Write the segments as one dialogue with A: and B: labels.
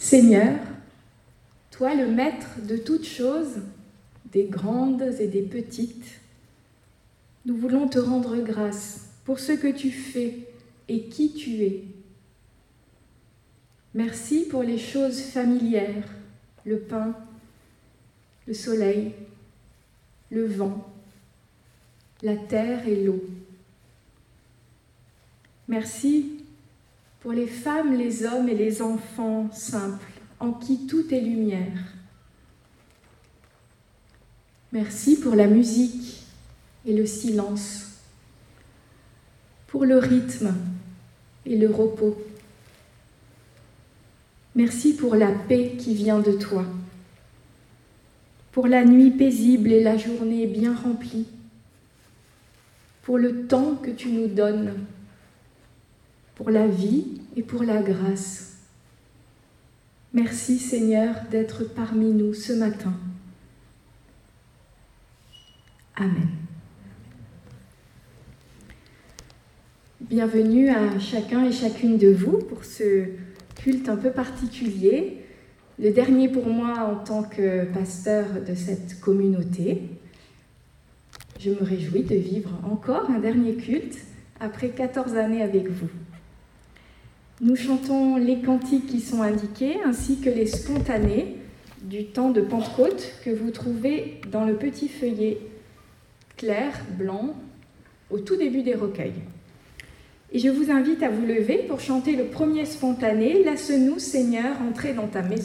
A: Seigneur, toi le maître de toutes choses, des grandes et des petites, nous voulons te rendre grâce pour ce que tu fais et qui tu es. Merci pour les choses familières, le pain, le soleil, le vent, la terre et l'eau. Merci pour les femmes, les hommes et les enfants simples, en qui tout est lumière. Merci pour la musique et le silence, pour le rythme et le repos. Merci pour la paix qui vient de toi, pour la nuit paisible et la journée bien remplie, pour le temps que tu nous donnes, pour la vie et pour la grâce. Merci Seigneur d'être parmi nous ce matin. Amen. Bienvenue à chacun et chacune de vous pour ce culte un peu particulier, le dernier pour moi en tant que pasteur de cette communauté. Je me réjouis de vivre encore un dernier culte après 14 années avec vous. Nous chantons les cantiques qui sont indiqués ainsi que les spontanés du temps de Pentecôte que vous trouvez dans le petit feuillet clair, blanc, au tout début des recueils. Et je vous invite à vous lever pour chanter le premier spontané « Laisse-nous, Seigneur, entrer dans ta maison ».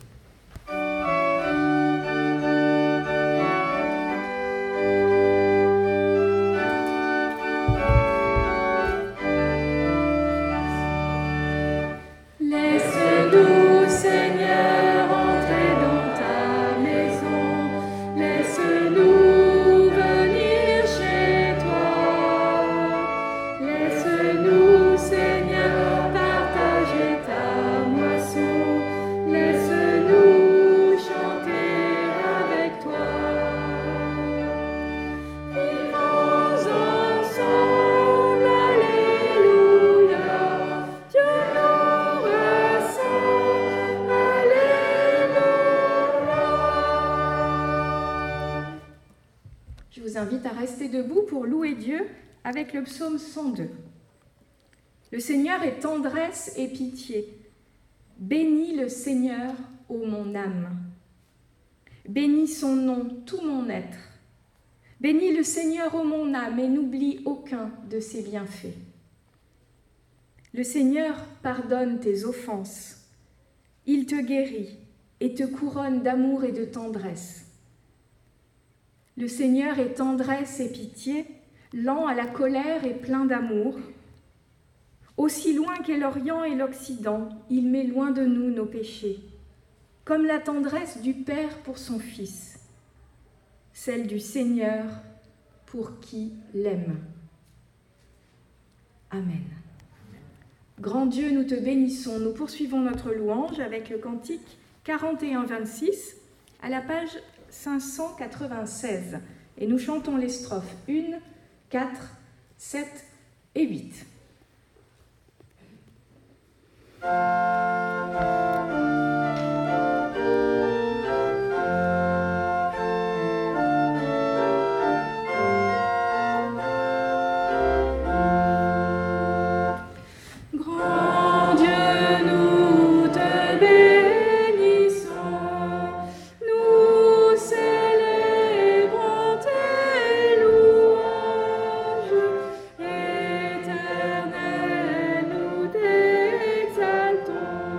A: Debout pour louer Dieu avec le psaume 102. Le Seigneur est tendresse et pitié. Bénis le Seigneur, ô mon âme. Bénis son nom, tout mon être. Bénis le Seigneur, ô mon âme, et n'oublie aucun de ses bienfaits. Le Seigneur pardonne tes offenses. Il te guérit et te couronne d'amour et de tendresse. Le Seigneur est tendresse et pitié, lent à la colère et plein d'amour. Aussi loin qu'est l'Orient et l'Occident, il met loin de nous nos péchés, comme la tendresse du Père pour son Fils, celle du Seigneur pour qui l'aime. Amen. Grand Dieu, nous te bénissons. Nous poursuivons notre louange avec le cantique 41-26 à la page 596. Et nous chantons les strophes 1, 4, 7 et 8.
B: Éternel, nous t'exaltons.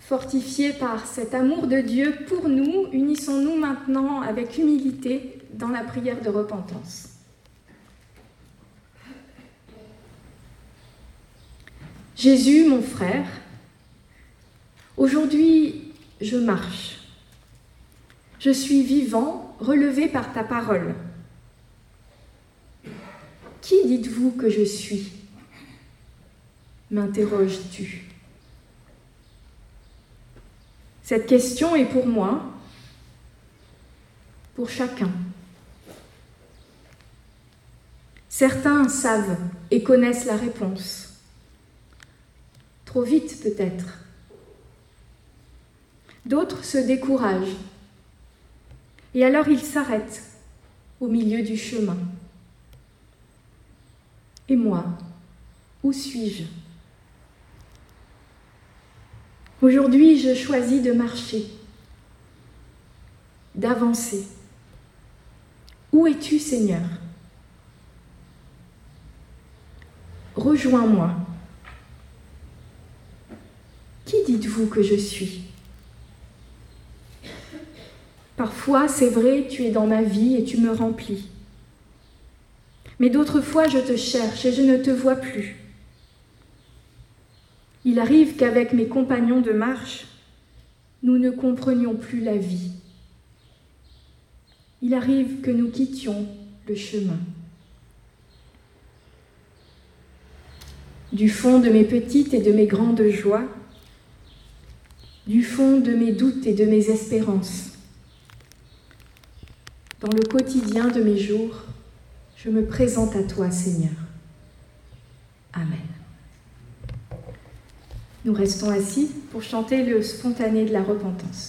A: Fortifiés par cet amour de Dieu pour nous, unissons-nous maintenant avec humilité dans la prière de repentance. Jésus, mon frère, aujourd'hui je marche. Je suis vivant, relevé par ta parole. Qui dites-vous que je suis ? M'interroges-tu. Cette question est pour moi, pour chacun. Certains savent et connaissent la réponse. Trop vite peut-être. D'autres se découragent. Et alors ils s'arrêtent au milieu du chemin. Et moi, où suis-je ? Aujourd'hui, je choisis de marcher, d'avancer. Où es-tu, Seigneur ? Rejoins-moi. Qui dites-vous que je suis ? Parfois, c'est vrai, tu es dans ma vie et tu me remplis. Mais d'autres fois, je te cherche et je ne te vois plus. Il arrive qu'avec mes compagnons de marche, nous ne comprenions plus la vie. Il arrive que nous quittions le chemin. Du fond de mes petites et de mes grandes joies, du fond de mes doutes et de mes espérances, dans le quotidien de mes jours, je me présente à toi, Seigneur. Amen. Nous restons assis pour chanter le spontané de la repentance.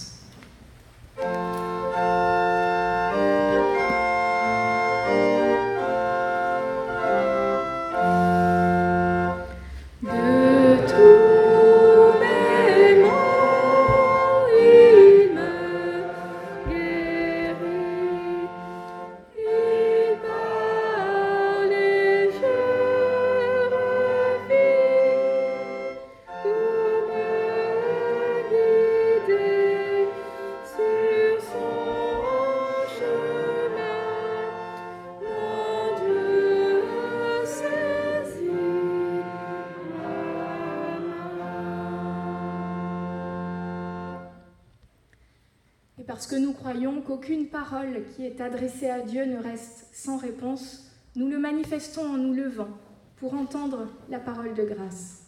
A: Parce que nous croyons qu'aucune parole qui est adressée à Dieu ne reste sans réponse, nous le manifestons en nous levant pour entendre la parole de grâce.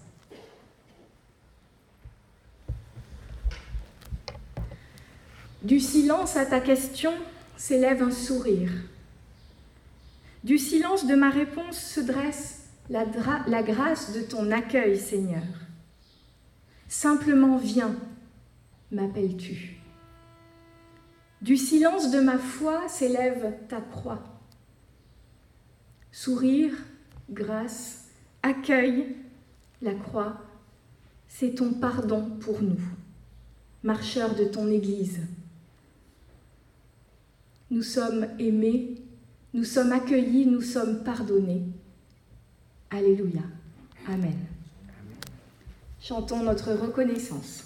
A: Du silence à ta question s'élève un sourire. Du silence de ma réponse se dresse la grâce de ton accueil, Seigneur. Simplement viens, m'appelles-tu. Du silence de ma foi s'élève ta croix. Sourire, grâce, accueil, la croix, c'est ton pardon pour nous, marcheurs de ton Église. Nous sommes aimés, nous sommes accueillis, nous sommes pardonnés. Alléluia. Amen. Chantons notre reconnaissance.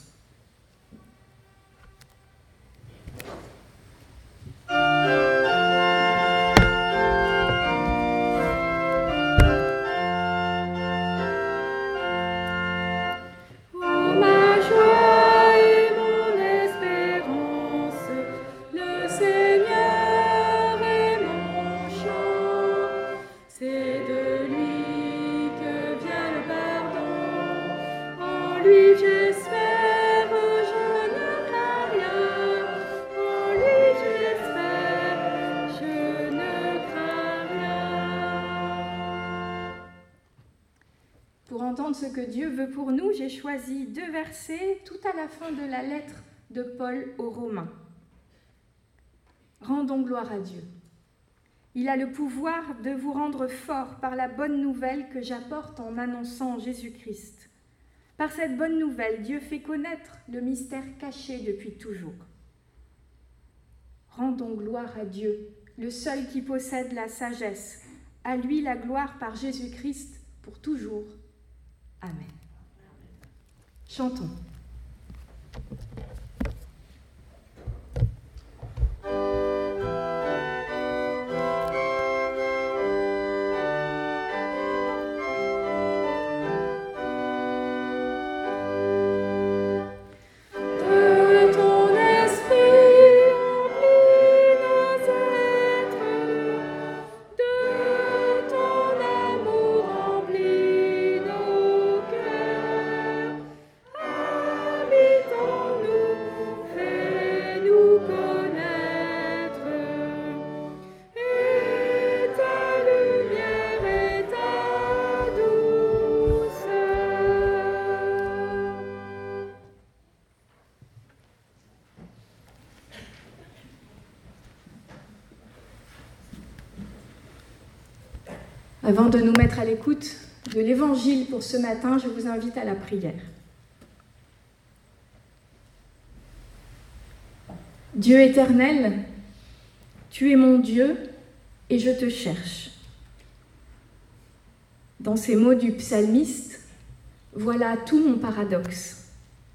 A: Ce que Dieu veut pour nous, j'ai choisi 2 versets tout à la fin de la lettre de Paul aux Romains. Rendons gloire à Dieu. Il a le pouvoir de vous rendre forts par la bonne nouvelle que j'apporte en annonçant Jésus-Christ. Par cette bonne nouvelle, Dieu fait connaître le mystère caché depuis toujours. Rendons gloire à Dieu, le seul qui possède la sagesse. À lui la gloire par Jésus-Christ pour toujours. Amen. Chantons. Avant de nous mettre à l'écoute de l'Évangile pour ce matin, je vous invite à la prière. Dieu éternel, tu es mon Dieu et je te cherche. Dans ces mots du psalmiste, voilà tout mon paradoxe.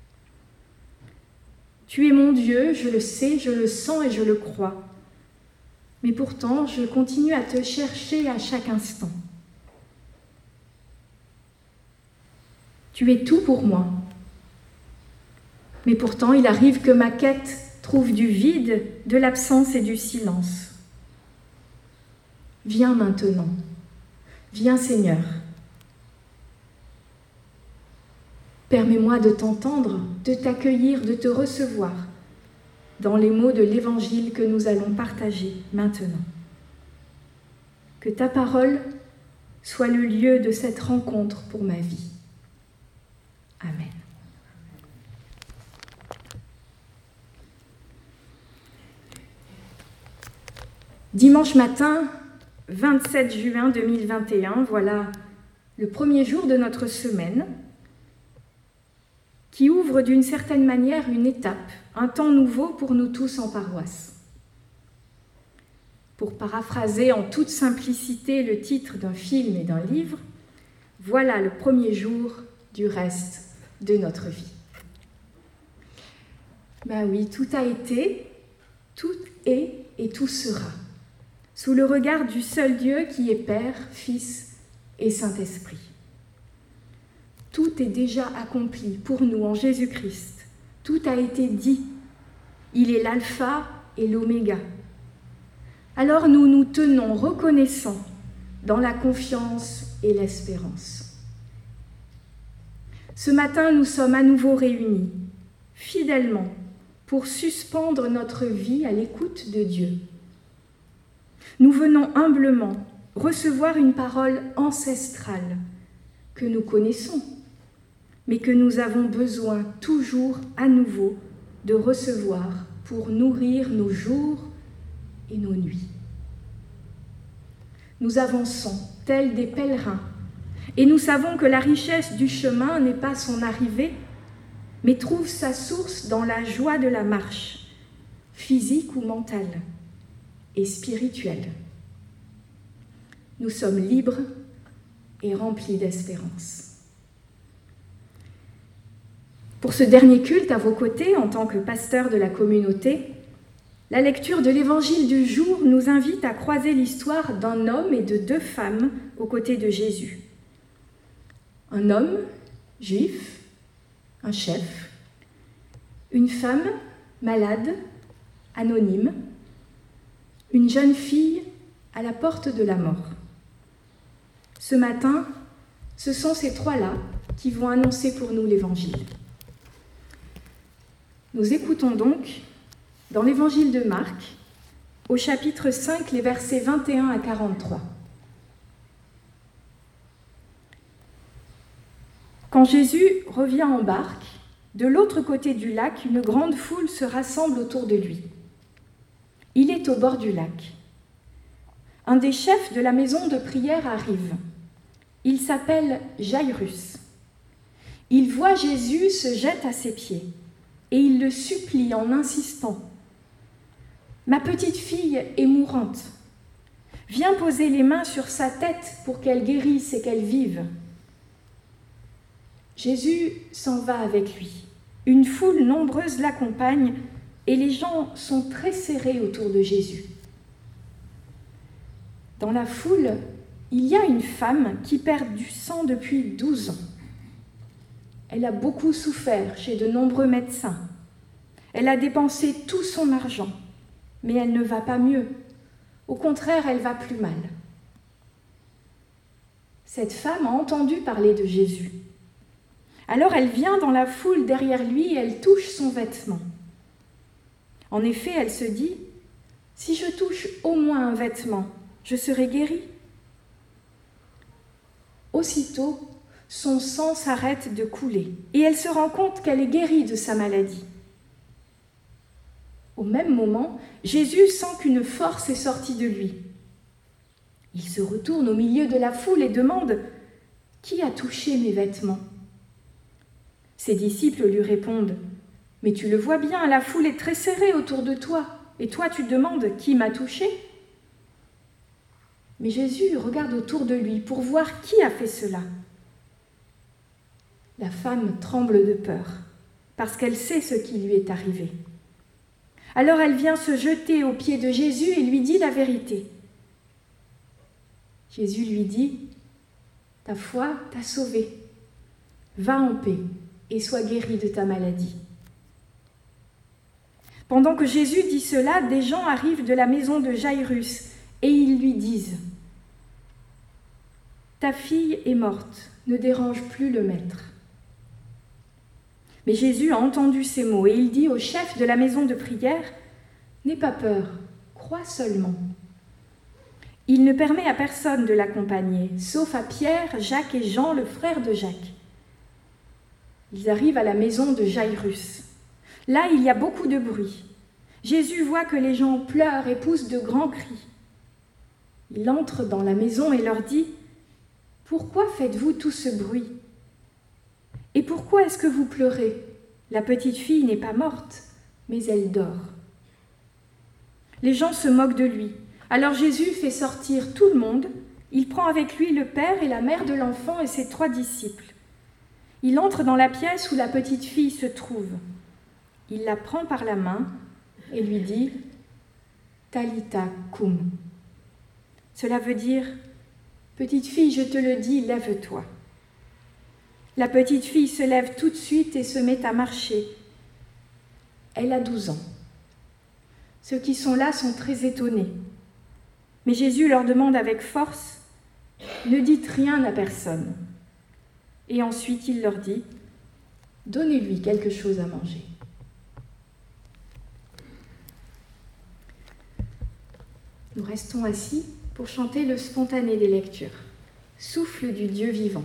A: Tu es mon Dieu, je le sais, je le sens et je le crois. Mais pourtant, je continue à te chercher à chaque instant. Tu es tout pour moi. Mais pourtant, il arrive que ma quête trouve du vide, de l'absence et du silence. Viens maintenant. Viens Seigneur. Permets-moi de t'entendre, de t'accueillir, de te recevoir dans les mots de l'Évangile que nous allons partager maintenant. Que ta parole soit le lieu de cette rencontre pour ma vie. Amen. Dimanche matin, 27 juin 2021, voilà le premier jour de notre semaine qui ouvre d'une certaine manière une étape, un temps nouveau pour nous tous en paroisse. Pour paraphraser en toute simplicité le titre d'un film et d'un livre, voilà le premier jour du reste de notre vie. Ben oui, tout a été, tout est et tout sera, sous le regard du seul Dieu qui est Père, Fils et Saint-Esprit. Tout est déjà accompli pour nous en Jésus-Christ. Tout a été dit. Il est l'alpha et l'oméga. Alors nous nous tenons reconnaissants dans la confiance et l'espérance. Ce matin, nous sommes à nouveau réunis, fidèlement, pour suspendre notre vie à l'écoute de Dieu. Nous venons humblement recevoir une parole ancestrale que nous connaissons, mais que nous avons besoin toujours à nouveau de recevoir pour nourrir nos jours et nos nuits. Nous avançons tels des pèlerins, et nous savons que la richesse du chemin n'est pas son arrivée, mais trouve sa source dans la joie de la marche, physique ou mentale, et spirituelle. Nous sommes libres et remplis d'espérance. Pour ce dernier culte à vos côtés, en tant que pasteur de la communauté, la lecture de l'Évangile du jour nous invite à croiser l'histoire d'un homme et de deux femmes aux côtés de Jésus. Un homme, juif, un chef, une femme, malade, anonyme, une jeune fille à la porte de la mort. Ce matin, ce sont ces trois-là qui vont annoncer pour nous l'Évangile. Nous écoutons donc, dans l'Évangile de Marc, au chapitre 5, les versets 21 à 43. Quand Jésus revient en barque, de l'autre côté du lac, une grande foule se rassemble autour de lui. Il est au bord du lac. Un des chefs de la maison de prière arrive. Il s'appelle Jairus. Il voit Jésus, se jette à ses pieds et il le supplie en insistant. « Ma petite fille est mourante. Viens poser les mains sur sa tête pour qu'elle guérisse et qu'elle vive. » Jésus s'en va avec lui. Une foule nombreuse l'accompagne et les gens sont très serrés autour de Jésus. Dans la foule, il y a une femme qui perd du sang depuis 12 ans. Elle a beaucoup souffert chez de nombreux médecins. Elle a dépensé tout son argent, mais elle ne va pas mieux. Au contraire, elle va plus mal. Cette femme a entendu parler de Jésus. Alors elle vient dans la foule derrière lui et elle touche son vêtement. En effet, elle se dit, « Si je touche au moins un vêtement, je serai guérie. » Aussitôt, son sang s'arrête de couler et elle se rend compte qu'elle est guérie de sa maladie. Au même moment, Jésus sent qu'une force est sortie de lui. Il se retourne au milieu de la foule et demande « Qui a touché mes vêtements ?» Ses disciples lui répondent « Mais tu le vois bien, la foule est très serrée autour de toi, et toi tu demandes « Qui m'a touché ?» Mais Jésus regarde autour de lui pour voir qui a fait cela. La femme tremble de peur, parce qu'elle sait ce qui lui est arrivé. Alors elle vient se jeter aux pieds de Jésus et lui dit la vérité. Jésus lui dit « Ta foi t'a sauvé. Va en paix et sois guéri de ta maladie. » Pendant que Jésus dit cela, des gens arrivent de la maison de Jairus et ils lui disent « Ta fille est morte, ne dérange plus le maître. » Mais Jésus a entendu ces mots et il dit au chef de la maison de prière « N'aie pas peur, crois seulement. » Il ne permet à personne de l'accompagner, sauf à Pierre, Jacques et Jean, le frère de Jacques. Ils arrivent à la maison de Jairus. Là, il y a beaucoup de bruit. Jésus voit que les gens pleurent et poussent de grands cris. Il entre dans la maison et leur dit « Pourquoi faites-vous tout ce bruit ? Et pourquoi est-ce que vous pleurez ? La petite fille n'est pas morte, mais elle dort. » Les gens se moquent de lui. Alors Jésus fait sortir tout le monde. Il prend avec lui le père et la mère de l'enfant et ses 3 disciples. Il entre dans la pièce où la petite fille se trouve. Il la prend par la main et lui dit « Talitha cum ». Cela veut dire « Petite fille, je te le dis, lève-toi ». La petite fille se lève tout de suite et se met à marcher. Elle a 12 ans. Ceux qui sont là sont très étonnés. Mais Jésus leur demande avec force « Ne dites rien à personne ». Et ensuite il leur dit « Donnez-lui quelque chose à manger ». Nous restons assis pour chanter le spontané des lectures. Souffle du Dieu vivant.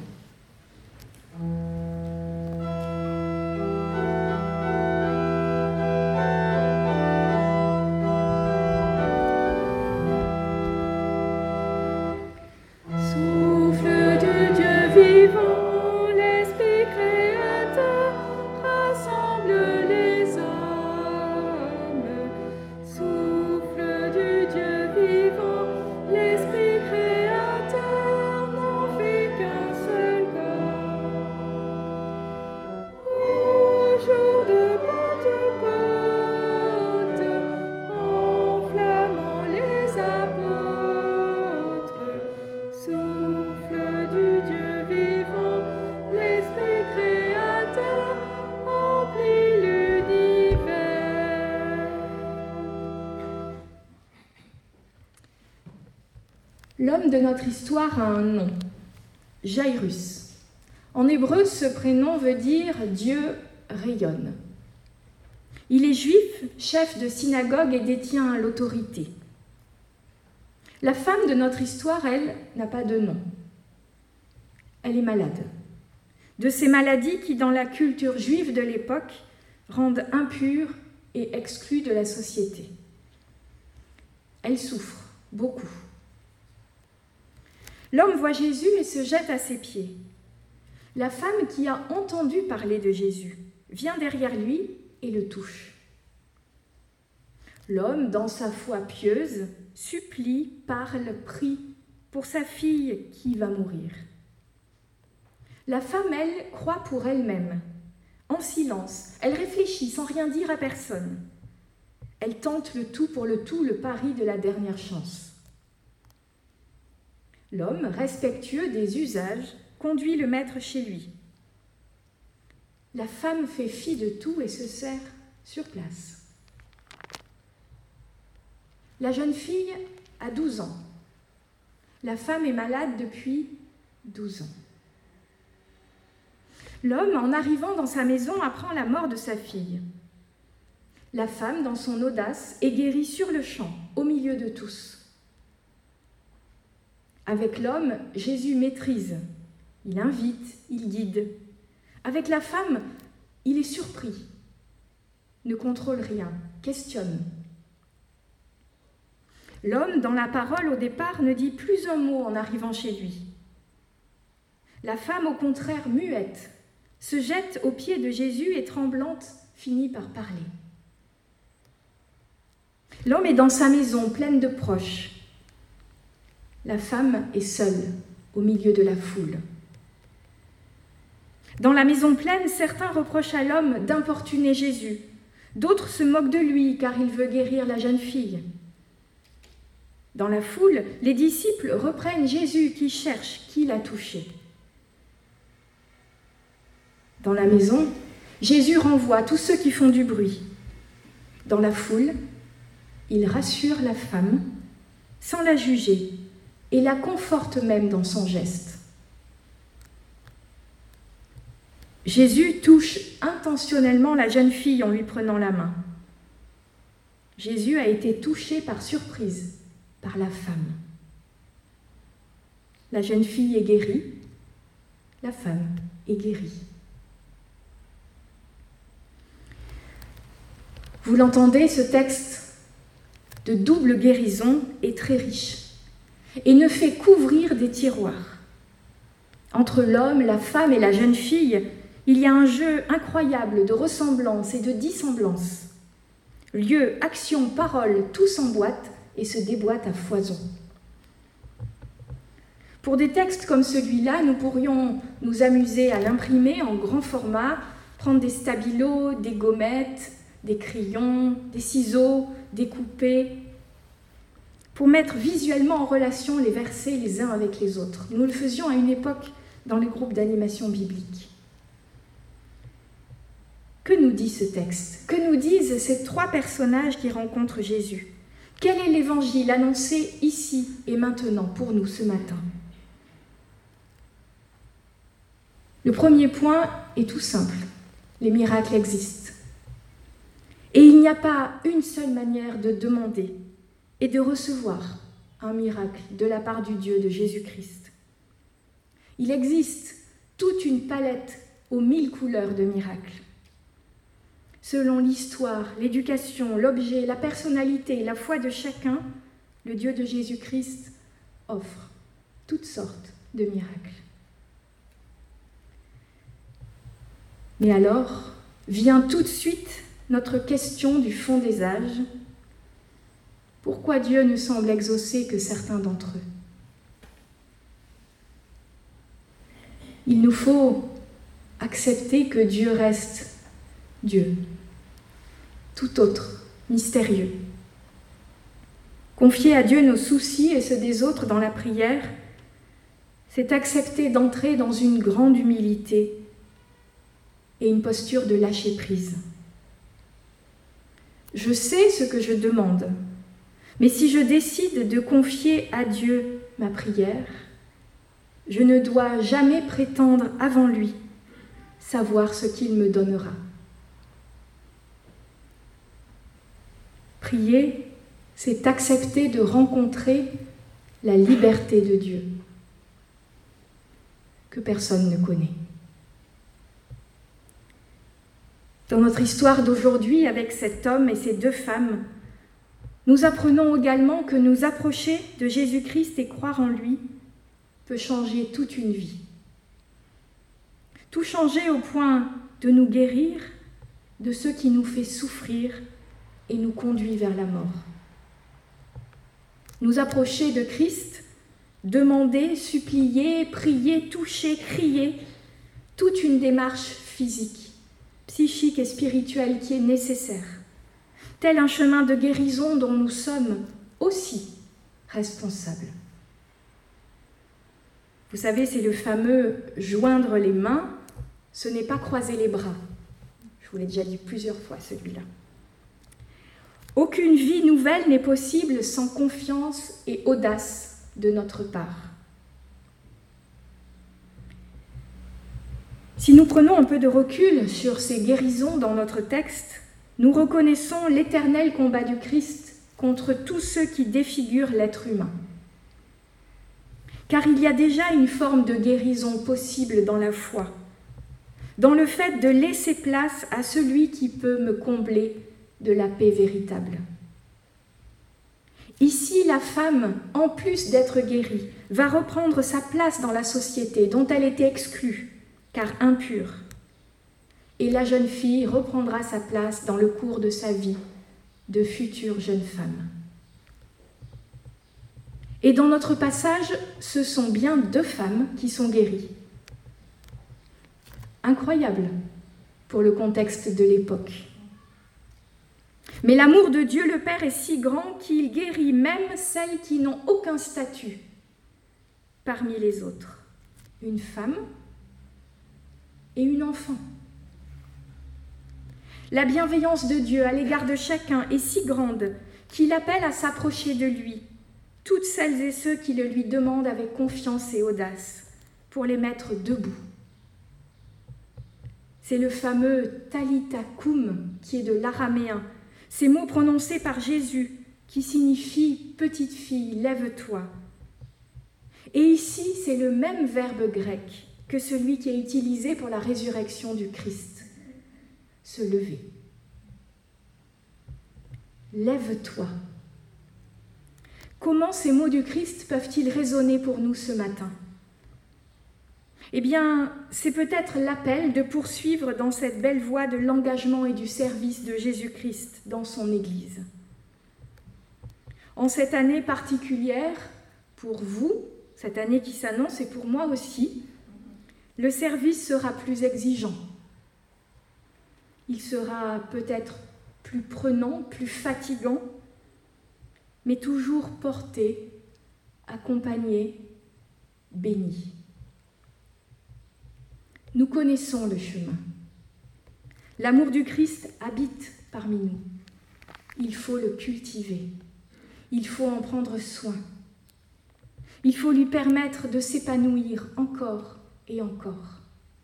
A: L'homme de notre histoire a un nom, Jairus. En hébreu, ce prénom veut dire « Dieu rayonne ». Il est juif, chef de synagogue et détient l'autorité. La femme de notre histoire, elle, n'a pas de nom. Elle est malade. De ces maladies qui, dans la culture juive de l'époque, rendent impure et exclue de la société. Elle souffre beaucoup. L'homme voit Jésus et se jette à ses pieds. La femme qui a entendu parler de Jésus vient derrière lui et le touche. L'homme, dans sa foi pieuse, supplie, parle, prie pour sa fille qui va mourir. La femme, elle, croit pour elle-même, en silence. Elle réfléchit sans rien dire à personne. Elle tente le tout pour le tout, le pari de la dernière chance. L'homme, respectueux des usages, conduit le maître chez lui. La femme fait fi de tout et se sert sur place. La jeune fille a 12 ans. La femme est malade depuis 12 ans. L'homme, en arrivant dans sa maison, apprend la mort de sa fille. La femme, dans son audace, est guérie sur le champ, au milieu de tous. Avec l'homme, Jésus maîtrise. Il invite, il guide. Avec la femme, il est surpris, ne contrôle rien, questionne. L'homme, dans la parole, au départ, ne dit plus un mot en arrivant chez lui. La femme, au contraire, muette, se jette aux pieds de Jésus et tremblante, finit par parler. L'homme est dans sa maison, pleine de proches. La femme est seule, au milieu de la foule. Dans la maison pleine, certains reprochent à l'homme d'importuner Jésus. D'autres se moquent de lui, car il veut guérir la jeune fille. Dans la foule, les disciples reprennent Jésus qui cherche qui l'a touché. Dans la maison, Jésus renvoie tous ceux qui font du bruit. Dans la foule, il rassure la femme sans la juger et la conforte même dans son geste. Jésus touche intentionnellement la jeune fille en lui prenant la main. Jésus a été touché par surprise par la femme. La jeune fille est guérie, la femme est guérie. Vous l'entendez, ce texte de double guérison est très riche et ne fait qu'ouvrir des tiroirs. Entre l'homme, la femme et la jeune fille, il y a un jeu incroyable de ressemblance et de dissemblance. Lieu, action, parole, tout s'emboîte et se déboîte à foison. Pour des textes comme celui-là, nous pourrions nous amuser à l'imprimer en grand format, prendre des stabilos, des gommettes, des crayons, des ciseaux, découper, pour mettre visuellement en relation les versets les uns avec les autres. Nous le faisions à une époque dans les groupes d'animation biblique. Que nous dit ce texte? Que nous disent ces trois personnages qui rencontrent Jésus? Quel est l'évangile annoncé ici et maintenant pour nous ce matin? Le premier point est tout simple. Les miracles existent. Et il n'y a pas une seule manière de demander et de recevoir un miracle de la part du Dieu de Jésus-Christ. Il existe toute une palette aux 1000 couleurs de miracles. Selon l'histoire, l'éducation, l'objet, la personnalité et la foi de chacun, le Dieu de Jésus-Christ offre toutes sortes de miracles. Mais alors, vient tout de suite notre question du fond des âges. Pourquoi Dieu ne semble exaucer que certains d'entre eux? Il nous faut accepter que Dieu reste Dieu, tout autre, mystérieux. Confier à Dieu nos soucis et ceux des autres dans la prière, c'est accepter d'entrer dans une grande humilité et une posture de lâcher prise. Je sais ce que je demande, mais si je décide de confier à Dieu ma prière, je ne dois jamais prétendre avant lui savoir ce qu'il me donnera. Prier, c'est accepter de rencontrer la liberté de Dieu, que personne ne connaît. Dans notre histoire d'aujourd'hui, avec cet homme et ces deux femmes, nous apprenons également que nous approcher de Jésus-Christ et croire en lui peut changer toute une vie. Tout changer au point de nous guérir de ce qui nous fait souffrir et nous conduit vers la mort. Nous approcher de Christ, demander, supplier, prier, toucher, crier, toute une démarche physique, psychique et spirituelle qui est nécessaire, tel un chemin de guérison dont nous sommes aussi responsables. Vous savez, c'est le fameux « joindre les mains », ce n'est pas croiser les bras. Je vous l'ai déjà dit plusieurs fois, celui-là. Aucune vie nouvelle n'est possible sans confiance et audace de notre part. Si nous prenons un peu de recul sur ces guérisons dans notre texte, nous reconnaissons l'éternel combat du Christ contre tous ceux qui défigurent l'être humain. Car il y a déjà une forme de guérison possible dans la foi, dans le fait de laisser place à celui qui peut me combler de la paix véritable. Ici, la femme, en plus d'être guérie, va reprendre sa place dans la société dont elle était exclue, car impure. Et la jeune fille reprendra sa place dans le cours de sa vie de future jeune femme. Et dans notre passage, ce sont bien 2 femmes qui sont guéries. Incroyable pour le contexte de l'époque. Mais l'amour de Dieu le Père est si grand qu'il guérit même celles qui n'ont aucun statut parmi les autres. Une femme et une enfant. La bienveillance de Dieu à l'égard de chacun est si grande qu'il appelle à s'approcher de lui toutes celles et ceux qui le lui demandent avec confiance et audace pour les mettre debout. C'est le fameux Talitha koum qui est de l'araméen, ces mots prononcés par Jésus qui signifient « petite fille, lève-toi ». Et ici, c'est le même verbe grec que celui qui est utilisé pour la résurrection du Christ. Se lever. Lève-toi. Comment ces mots du Christ peuvent-ils résonner pour nous ce matin ? Eh bien, c'est peut-être l'appel de poursuivre dans cette belle voie de l'engagement et du service de Jésus-Christ dans son Église. En cette année particulière, pour vous, cette année qui s'annonce et pour moi aussi, le service sera plus exigeant. Il sera peut-être plus prenant, plus fatigant, mais toujours porté, accompagné, béni. Nous connaissons le chemin. L'amour du Christ habite parmi nous. Il faut le cultiver. Il faut en prendre soin. Il faut lui permettre de s'épanouir encore et encore.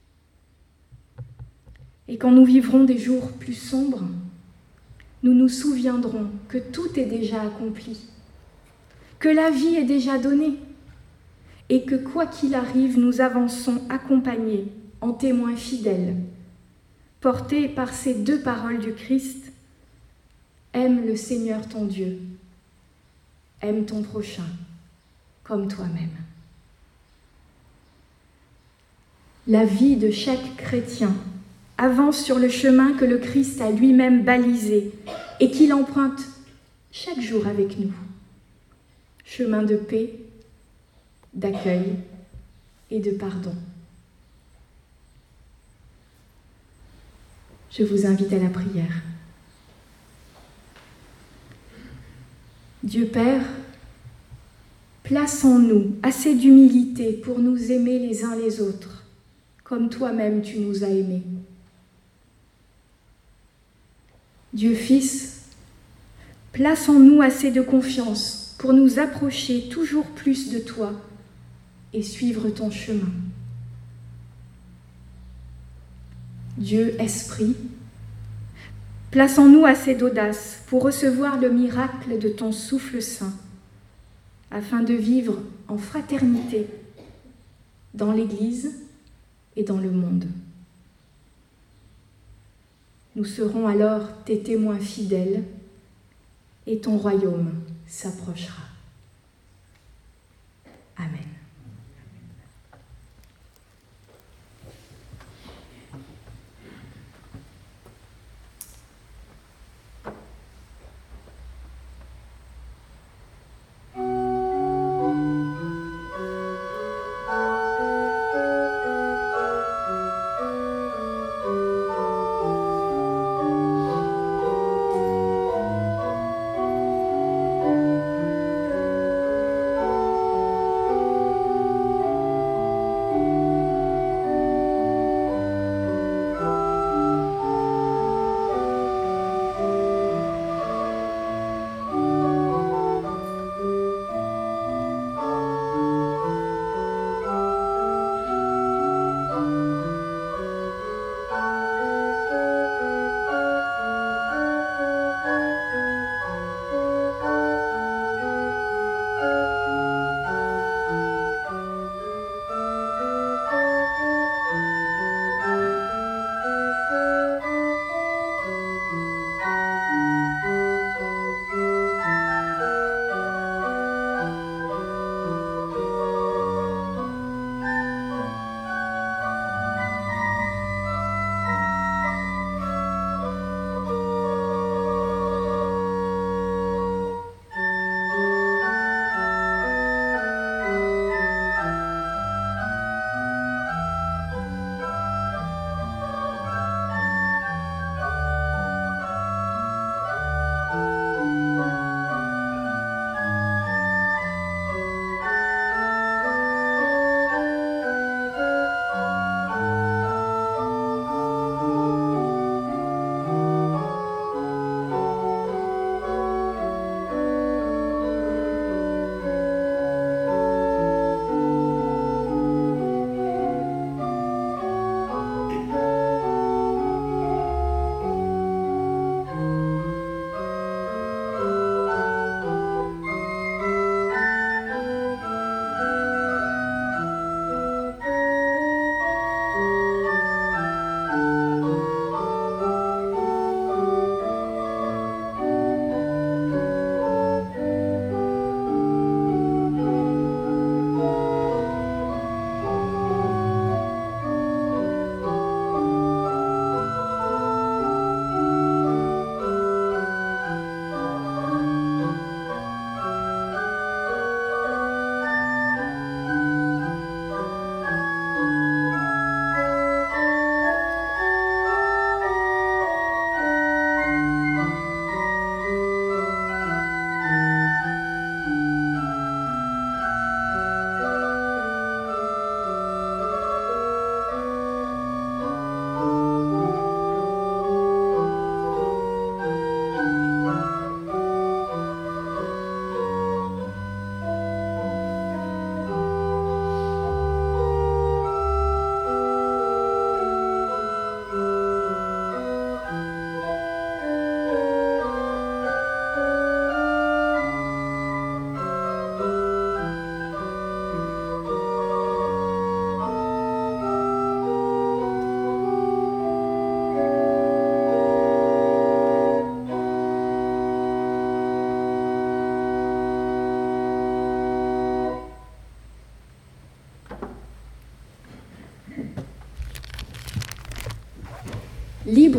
A: Et quand nous vivrons des jours plus sombres, nous nous souviendrons que tout est déjà accompli, que la vie est déjà donnée, et que quoi qu'il arrive, nous avançons accompagnés, en témoins fidèles, portés par ces 2 paroles du Christ. Aime le Seigneur ton Dieu, aime ton prochain comme toi-même. La vie de chaque chrétien avance sur le chemin que le Christ a lui-même balisé et qu'il emprunte chaque jour avec nous. Chemin de paix, d'accueil et de pardon. Je vous invite à la prière. Dieu Père, place en nous assez d'humilité pour nous aimer les uns les autres, comme toi-même tu nous as aimés. Dieu Fils, place en nous assez de confiance pour nous approcher toujours plus de toi et suivre ton chemin. Dieu Esprit, place en nous assez d'audace pour recevoir le miracle de ton souffle saint, afin de vivre en fraternité dans l'Église et dans le monde. Nous serons alors tes témoins fidèles et ton royaume s'approchera. Amen.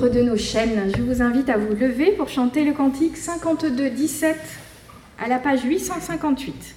A: livre de nos chaînes. Je vous invite à vous lever pour chanter le cantique 52-17 à la page 858.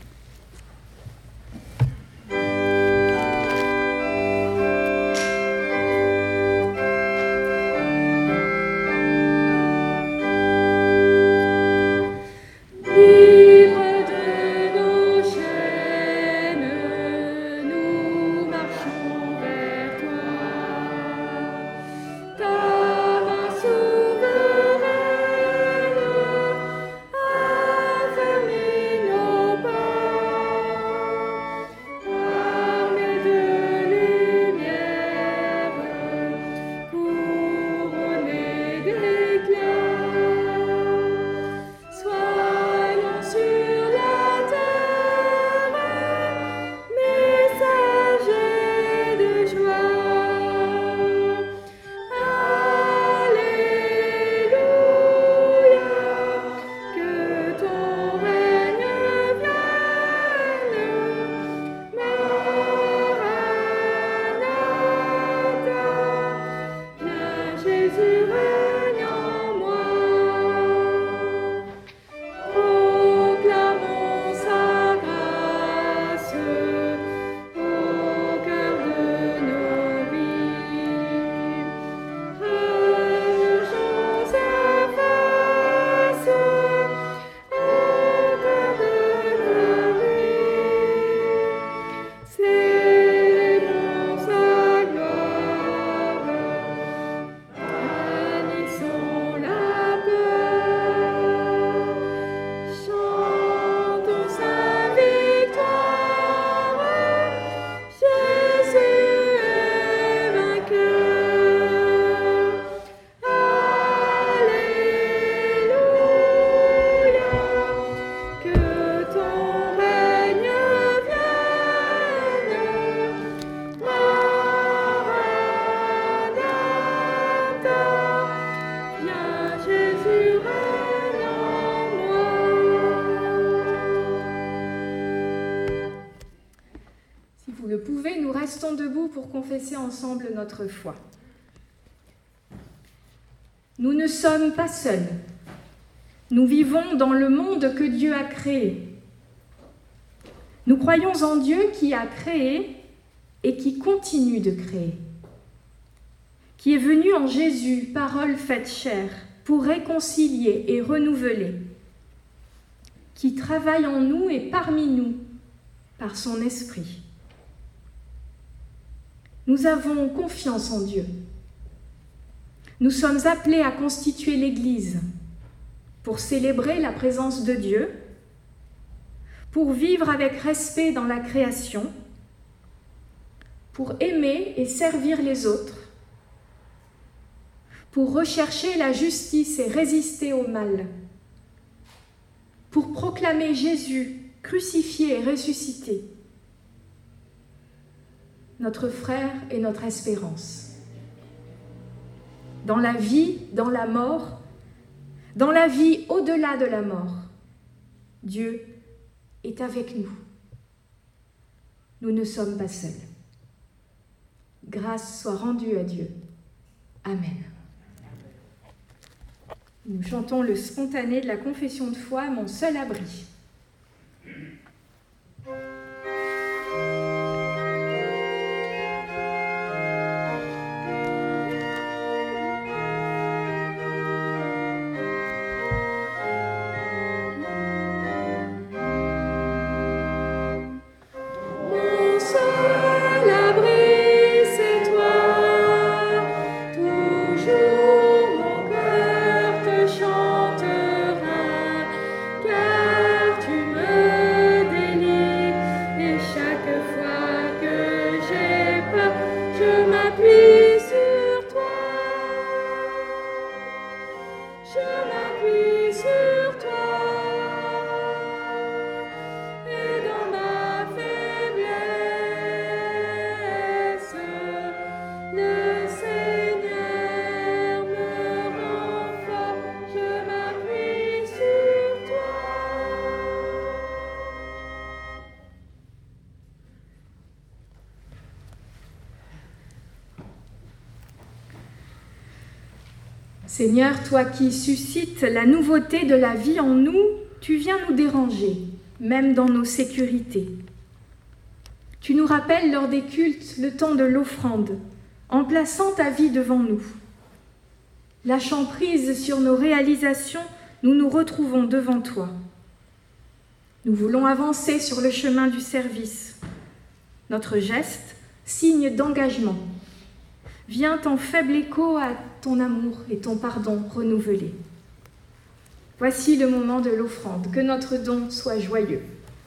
A: Restons debout pour confesser ensemble notre foi. Nous ne sommes pas seuls. Nous vivons dans le monde que Dieu a créé. Nous croyons en Dieu qui a créé et qui continue de créer, qui est venu en Jésus, parole faite chair, pour réconcilier et renouveler, qui travaille en nous et parmi nous par son esprit. Nous avons confiance en Dieu. Nous sommes appelés à constituer l'Église pour célébrer la présence de Dieu, pour vivre avec respect dans la création, pour aimer et servir les autres, pour rechercher la justice et résister au mal, pour proclamer Jésus crucifié et ressuscité, notre frère et notre espérance. Dans la vie, dans la mort, dans la vie au-delà de la mort, Dieu est avec nous. Nous ne sommes pas seuls. Grâce soit rendue à Dieu. Amen. Nous chantons le spontané de la confession de foi, mon seul abri. Seigneur, toi qui suscites la nouveauté de la vie en nous, tu viens nous déranger, même dans nos sécurités. Tu nous rappelles lors des cultes le temps de l'offrande, en plaçant ta vie devant nous. Lâchant prise sur nos réalisations, nous nous retrouvons devant toi. Nous voulons avancer sur le chemin du service. Notre geste, signe d'engagement, vient en faible écho à ton amour et ton pardon renouvelé. Voici le moment de l'offrande, que notre don soit joyeux.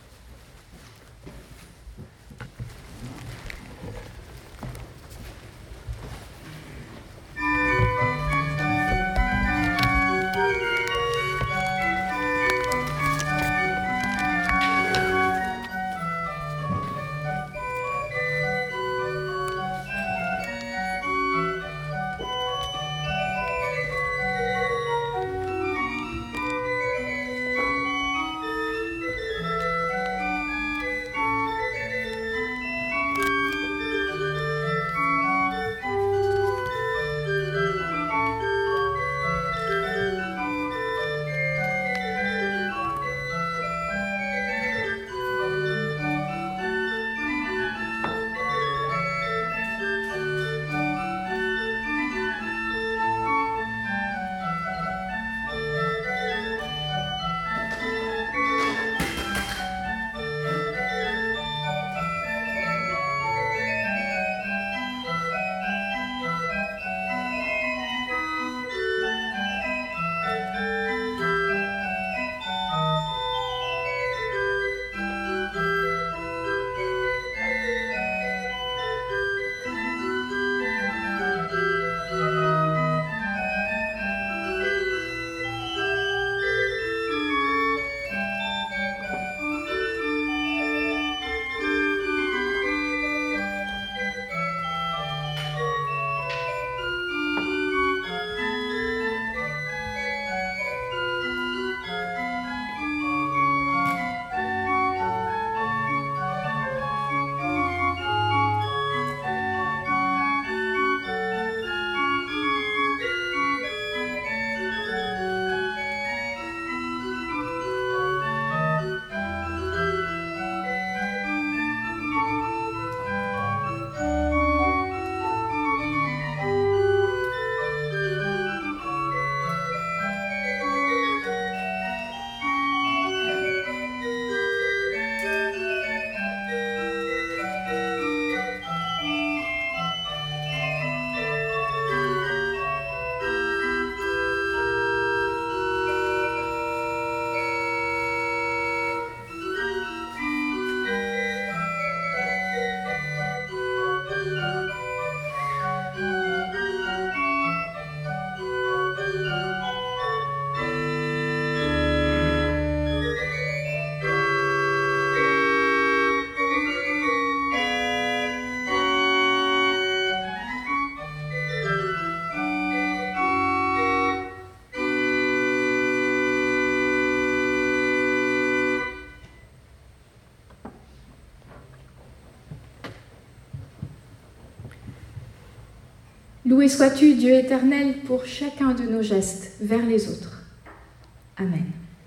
A: Loué sois-tu, Dieu éternel, pour chacun de nos gestes vers les autres. Amen.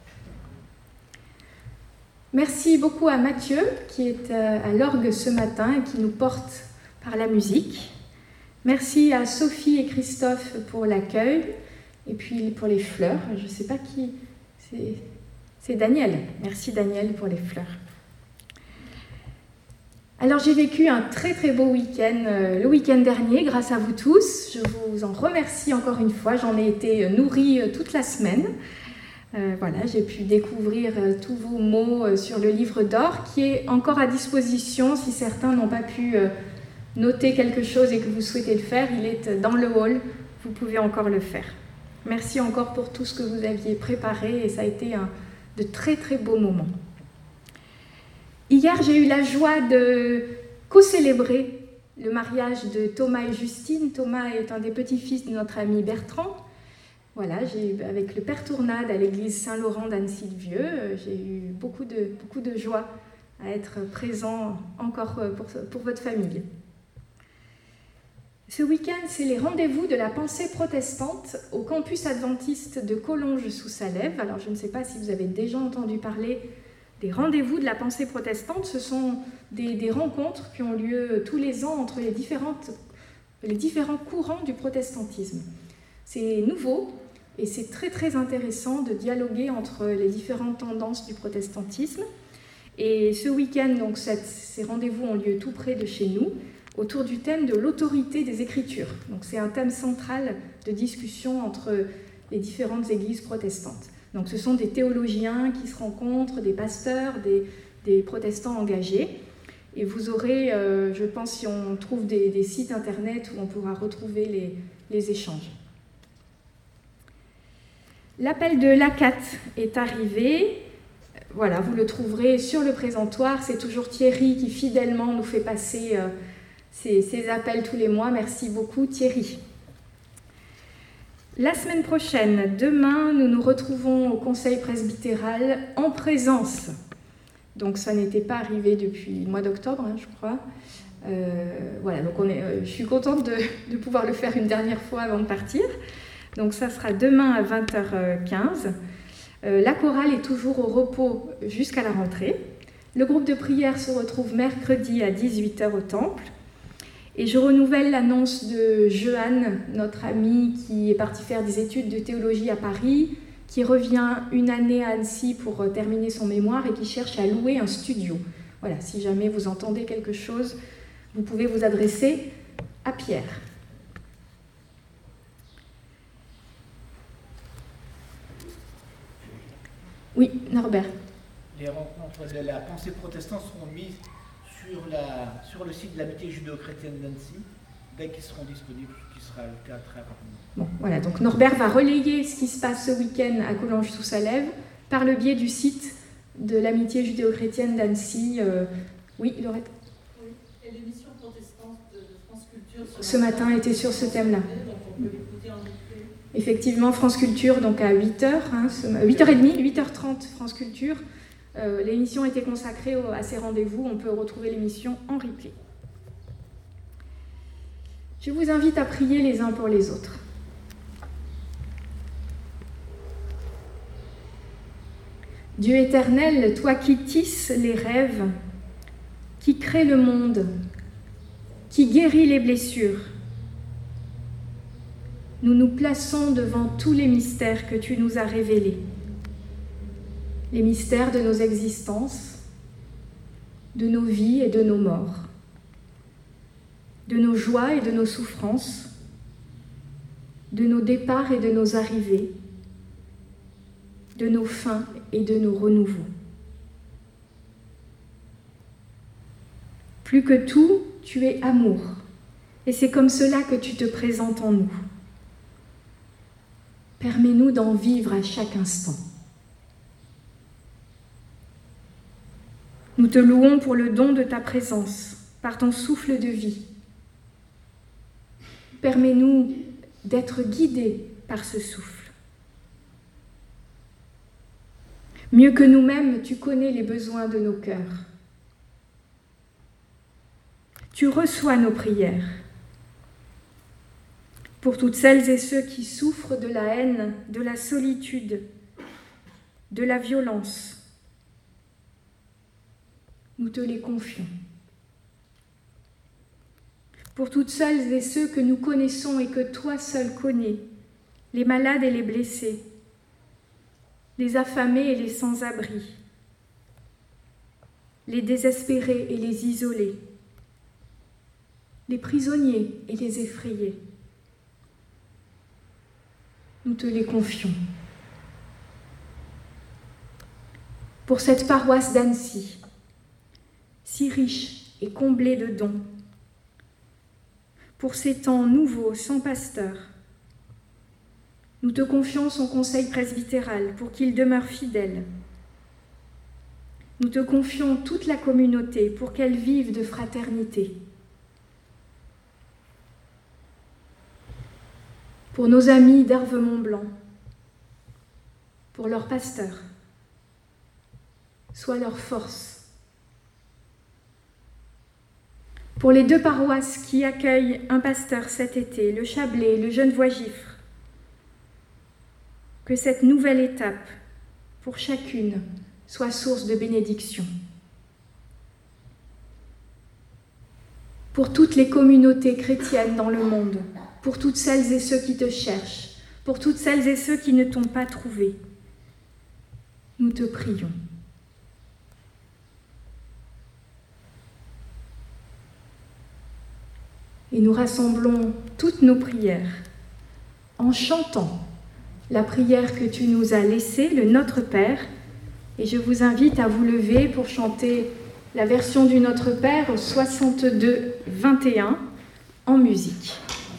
A: Merci beaucoup à Mathieu, qui est à l'orgue ce matin et qui nous porte par la musique. Merci à Sophie et Christophe pour l'accueil et puis pour les fleurs. Je ne sais pas qui, c'est Daniel. Merci Daniel pour les fleurs. Alors j'ai vécu un très très beau week-end le week-end dernier grâce à vous tous. Je vous en remercie encore une fois. J'en ai été nourrie toute la semaine. Voilà, j'ai pu découvrir tous vos mots sur le livre d'or qui est encore à disposition si certains n'ont pas pu noter quelque chose et que vous souhaitez le faire. Il est dans le hall, vous pouvez encore le faire. Merci encore pour tout ce que vous aviez préparé et ça a été de très très beaux moments. Hier, j'ai eu la joie de co-célébrer le mariage de Thomas et Justine. Thomas est un des petits-fils de notre ami Bertrand. Voilà, avec le père Tournade à l'église Saint-Laurent d'Annecy-le-Vieux, j'ai eu beaucoup de joie à être présent encore pour votre famille. Ce week-end, c'est les rendez-vous de la pensée protestante au campus adventiste de Collonges-sous-Salève. Alors, je ne sais pas si vous avez déjà entendu parler des rendez-vous de la pensée protestante. Ce sont des rencontres qui ont lieu tous les ans entre les différents courants du protestantisme. C'est nouveau et c'est très très intéressant de dialoguer entre les différentes tendances du protestantisme. Et ce week-end, donc, ces rendez-vous ont lieu tout près de chez nous, autour du thème de l'autorité des Écritures. Donc c'est un thème central de discussion entre les différentes églises protestantes. Donc ce sont des théologiens qui se rencontrent, des pasteurs, des protestants engagés. Et vous aurez, je pense, si on trouve des sites internet où on pourra retrouver les échanges. L'appel de l'ACAT est arrivé. Voilà, vous le trouverez sur le présentoir. C'est toujours Thierry qui fidèlement nous fait passer ces appels tous les mois. Merci beaucoup Thierry. La semaine prochaine, demain, nous nous retrouvons au Conseil presbytéral en présence. Donc ça n'était pas arrivé depuis le mois d'octobre, je crois. Voilà, donc je suis contente de pouvoir le faire une dernière fois avant de partir. Donc ça sera demain à 20h15. La chorale est toujours au repos jusqu'à la rentrée. Le groupe de prière se retrouve mercredi à 18h au temple. Et je renouvelle l'annonce de Jeanne, notre amie qui est partie faire des études de théologie à Paris, qui revient une année à Annecy pour terminer son mémoire et qui cherche à louer un studio. Voilà, si jamais vous entendez quelque chose, vous pouvez vous adresser à Pierre. Oui, Norbert.
B: Les rencontres de la pensée protestante seront mises sur le site de l'amitié judéo-chrétienne d'Annecy, dès qu'ils seront disponibles, ce qui sera le cas très rapidement.
A: Bon, voilà, donc Norbert va relayer ce qui se passe ce week-end à Collonges-sous-Salève par le biais du site de l'amitié judéo-chrétienne d'Annecy. Oui, Laurette.
C: Oui, et l'émission protestante de France Culture
A: ce matin était sur ce thème-là.
C: Donc on peut l'écouter en replay.
A: Effectivement, France Culture, donc à 8h, 8h30, 8h30, France Culture. L'émission était consacrée à ces rendez-vous. On peut retrouver l'émission en replay. Je vous invite à prier les uns pour les autres. Dieu éternel, toi qui tisses les rêves, qui crée le monde, qui guérit les blessures, nous nous plaçons devant tous les mystères que tu nous as révélés. Les mystères de nos existences, de nos vies et de nos morts, de nos joies et de nos souffrances, de nos départs et de nos arrivées, de nos fins et de nos renouveaux. Plus que tout, tu es amour, et c'est comme cela que tu te présentes en nous. Permets-nous d'en vivre à chaque instant. Nous te louons pour le don de ta présence, par ton souffle de vie. Permets-nous d'être guidés par ce souffle. Mieux que nous-mêmes, tu connais les besoins de nos cœurs. Tu reçois nos prières. Pour toutes celles et ceux qui souffrent de la haine, de la solitude, de la violence, nous te les confions. Pour toutes celles et ceux que nous connaissons et que toi seul connais, les malades et les blessés, les affamés et les sans-abri, les désespérés et les isolés, les prisonniers et les effrayés, nous te les confions. Pour cette paroisse d'Annecy, si riche et comblée de dons, pour ces temps nouveaux sans pasteur, nous te confions son conseil presbytéral pour qu'il demeure fidèle. Nous te confions toute la communauté pour qu'elle vive de fraternité. Pour nos amis d'Herve-Mont-Blanc, pour leur pasteur, sois leur force. Pour les 2 paroisses qui accueillent un pasteur cet été, le Chablais, le Genevois-Gifre, que cette nouvelle étape, pour chacune, soit source de bénédiction. Pour toutes les communautés chrétiennes dans le monde, pour toutes celles et ceux qui te cherchent, pour toutes celles et ceux qui ne t'ont pas trouvé, nous te prions. Et nous rassemblons toutes nos prières en chantant la prière que tu nous as laissée, le Notre Père. Et je vous invite à vous lever pour chanter la version du Notre Père au 62-21 en musique.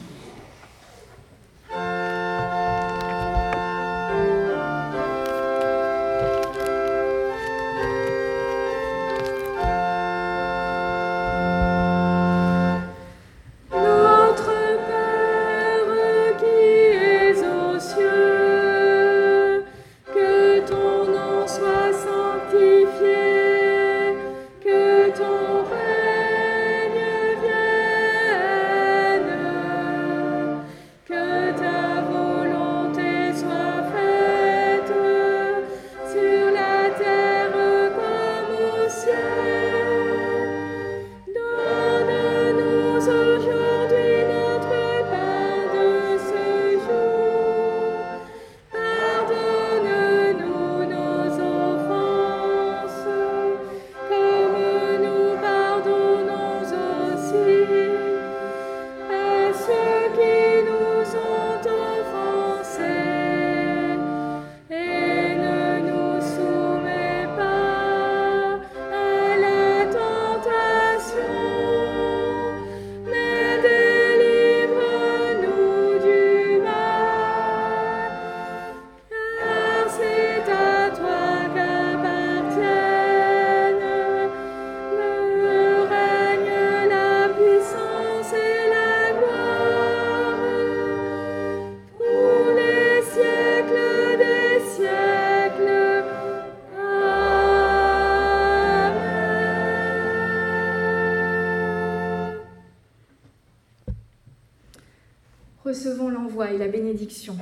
A: Recevons l'envoi et la bénédiction.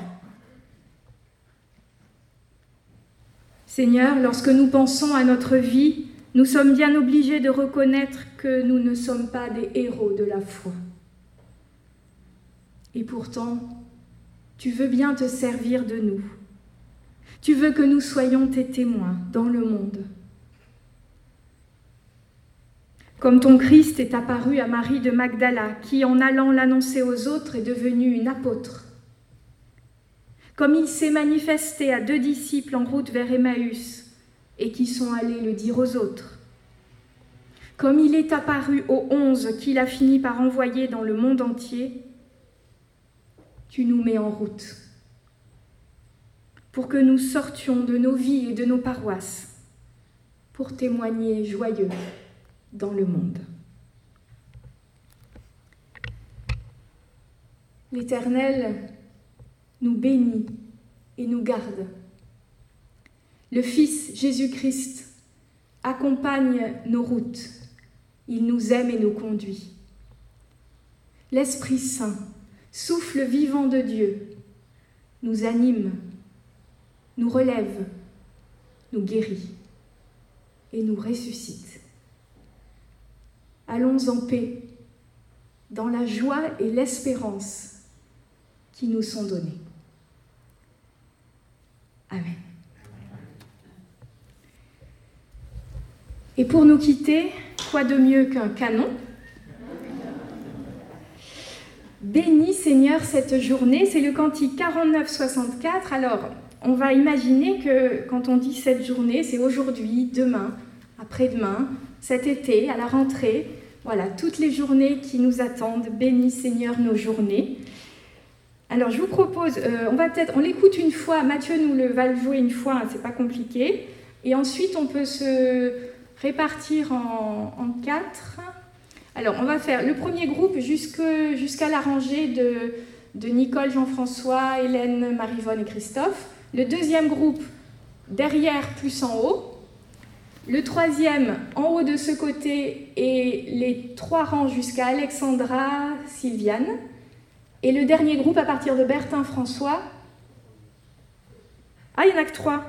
A: Seigneur, lorsque nous pensons à notre vie, nous sommes bien obligés de reconnaître que nous ne sommes pas des héros de la foi. Et pourtant, tu veux bien te servir de nous. Tu veux que nous soyons tes témoins dans le monde. Comme ton Christ est apparu à Marie de Magdala, qui, en allant l'annoncer aux autres, est devenue une apôtre. Comme il s'est manifesté à 2 disciples en route vers Emmaüs, et qui sont allés le dire aux autres. Comme il est apparu aux 11 qu'il a fini par envoyer dans le monde entier, tu nous mets en route, pour que nous sortions de nos vies et de nos paroisses, pour témoigner joyeux dans le monde. L'Éternel nous bénit et nous garde. Le Fils Jésus-Christ accompagne nos routes. Il nous aime et nous conduit. L'Esprit Saint, souffle vivant de Dieu, nous anime, nous relève, nous guérit et nous ressuscite. Allons en paix, dans la joie et l'espérance qui nous sont données. Amen. Et pour nous quitter, quoi de mieux qu'un canon ? Bénis Seigneur cette journée, c'est le cantique 49-64. Alors, on va imaginer que quand on dit cette journée, c'est aujourd'hui, demain, après-demain, cet été, à la rentrée. Voilà, toutes les journées qui nous attendent. Bénis Seigneur nos journées. Alors, je vous propose, on l'écoute une fois. Mathieu va le jouer une fois, hein, c'est pas compliqué. Et ensuite, on peut se répartir en 4. Alors, on va faire le premier groupe jusqu'à la rangée de Nicole, Jean-François, Hélène, Marie-Vonne et Christophe. Le deuxième groupe, derrière plus en haut. Le troisième, en haut de ce côté, et les 3 rangs jusqu'à Alexandra, Sylviane. Et le dernier groupe à partir de Bertin, François. Ah, il n'y en a que 3.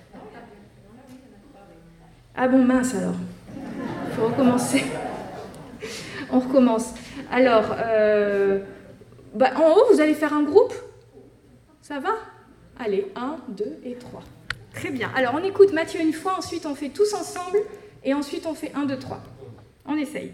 A: Ah bon, mince alors. Il faut recommencer. On recommence. Alors, en haut, vous allez faire un groupe? Ça va? Allez, 1, 2 et 3. Très bien. Alors, on écoute Matthieu une fois, ensuite on fait tous ensemble, et ensuite on fait 1, 2, 3. On essaye.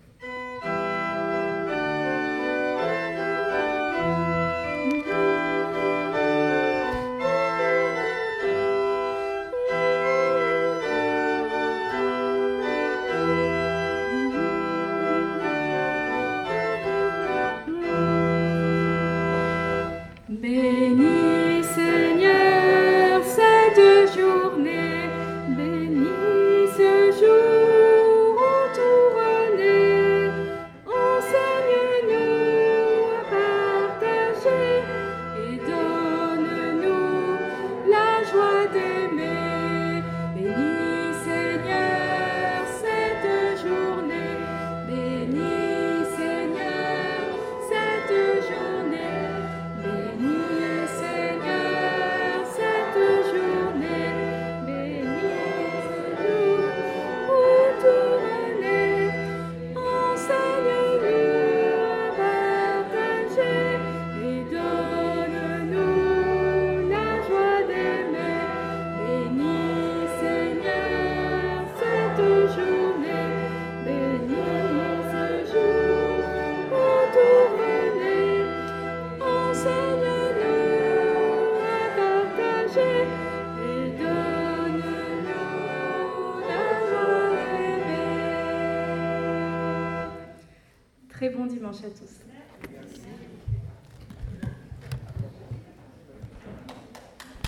A: Bénis Seigneur cette journée, bénis ce jour entouré, enseigne-nous à partager et donne-nous la joie d'aimer. Bénis Seigneur cette journée, bénis Seigneur cette journée. Bénis Seigneur cette journée, bénis ce jour où tout renaît, enseigne-nous à partager et donne-nous la joie d'aimer. Bénis Seigneur cette journée, bénis ce jour où tout renaît, enseigne-nous à partager et donne-nous la joie d'aimer. Très bon dimanche à tous.